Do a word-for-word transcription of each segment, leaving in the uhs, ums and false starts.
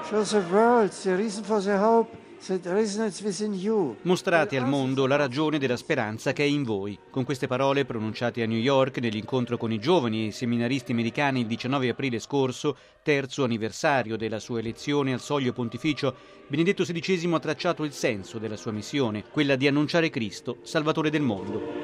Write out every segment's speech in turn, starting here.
Show the world the reason for the hope. Mostrate al mondo la ragione della speranza che è in voi. Con queste parole pronunciate a New York nell'incontro con i giovani e i seminaristi americani il diciannove aprile scorso, terzo anniversario della sua elezione al soglio pontificio, Benedetto sedicesimo ha tracciato il senso della sua missione, quella di annunciare Cristo, Salvatore del mondo.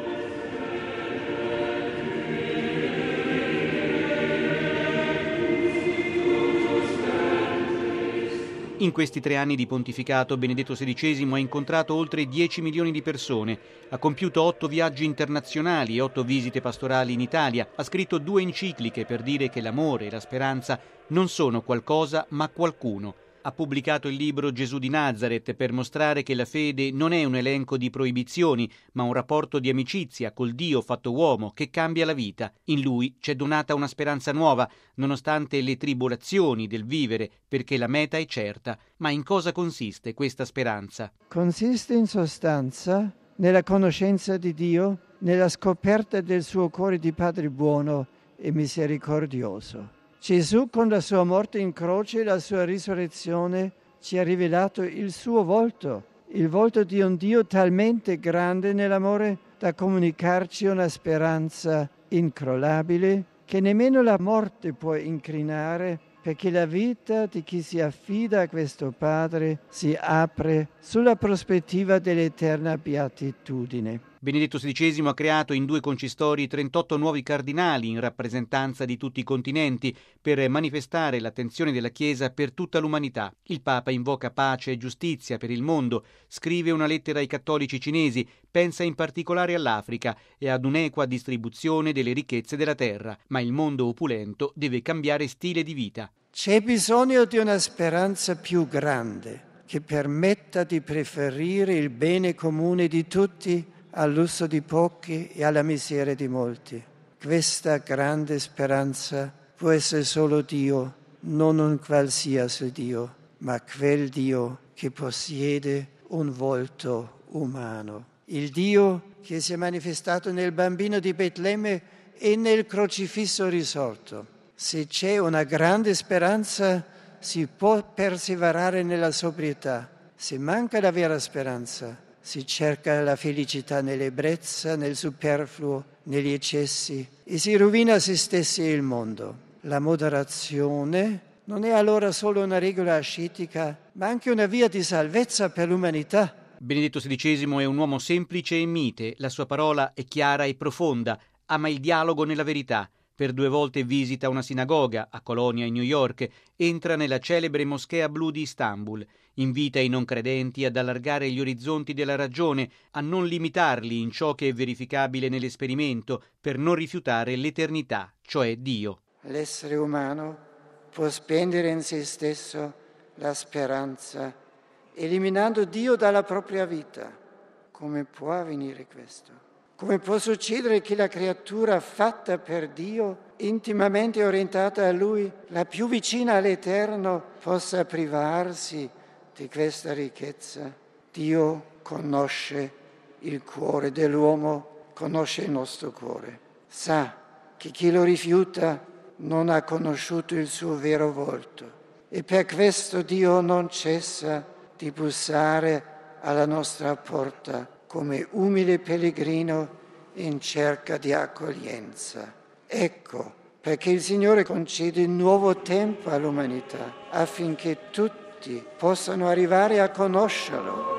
In questi tre anni di pontificato Benedetto sedicesimo ha incontrato oltre dieci milioni di persone, ha compiuto otto viaggi internazionali e otto visite pastorali in Italia, ha scritto due encicliche per dire che l'amore e la speranza non sono qualcosa ma qualcuno. Ha pubblicato il libro Gesù di Nazaret per mostrare che la fede non è un elenco di proibizioni, ma un rapporto di amicizia col Dio fatto uomo che cambia la vita. In lui c'è donata una speranza nuova, nonostante le tribolazioni del vivere, perché la meta è certa. Ma in cosa consiste questa speranza? Consiste in sostanza nella conoscenza di Dio, nella scoperta del suo cuore di Padre buono e misericordioso. Gesù con la sua morte in croce e la sua risurrezione ci ha rivelato il suo volto, il volto di un Dio talmente grande nell'amore da comunicarci una speranza incrollabile che nemmeno la morte può incrinare, perché la vita di chi si affida a questo Padre si apre sulla prospettiva dell'eterna beatitudine. Benedetto sedicesimo ha creato in due concistori trentotto nuovi cardinali in rappresentanza di tutti i continenti per manifestare l'attenzione della Chiesa per tutta l'umanità. Il Papa invoca pace e giustizia per il mondo, scrive una lettera ai cattolici cinesi, pensa in particolare all'Africa e ad un'equa distribuzione delle ricchezze della terra, ma il mondo opulento deve cambiare stile di vita. C'è bisogno di una speranza più grande che permetta di preferire il bene comune di tutti al lusso di pochi e alla miseria di molti. Questa grande speranza può essere solo Dio, non un qualsiasi Dio, ma quel Dio che possiede un volto umano. Il Dio che si è manifestato nel bambino di Betlemme e nel crocifisso risorto. Se c'è una grande speranza, si può perseverare nella sobrietà. Se manca la vera speranza, si cerca la felicità nell'ebbrezza, nel superfluo, negli eccessi e si rovina se stessi e il mondo. La moderazione non è allora solo una regola ascetica, ma anche una via di salvezza per l'umanità. Benedetto sedicesimo è un uomo semplice e mite, la sua parola è chiara e profonda, ama il dialogo nella verità. Per due volte visita una sinagoga a Colonia e New York, entra nella celebre moschea blu di Istanbul, invita i non credenti ad allargare gli orizzonti della ragione, a non limitarli in ciò che è verificabile nell'esperimento, per non rifiutare l'eternità, cioè Dio. L'essere umano può spendere in se stesso la speranza, eliminando Dio dalla propria vita. Come può avvenire questo? Come può succedere che la creatura fatta per Dio, intimamente orientata a Lui, la più vicina all'Eterno, possa privarsi di questa ricchezza? Dio conosce il cuore dell'uomo, conosce il nostro cuore. Sa che chi lo rifiuta non ha conosciuto il suo vero volto e per questo Dio non cessa di bussare alla nostra porta come umile pellegrino in cerca di accoglienza. Ecco perché il Signore concede un nuovo tempo all'umanità affinché tutti possano arrivare a conoscerlo.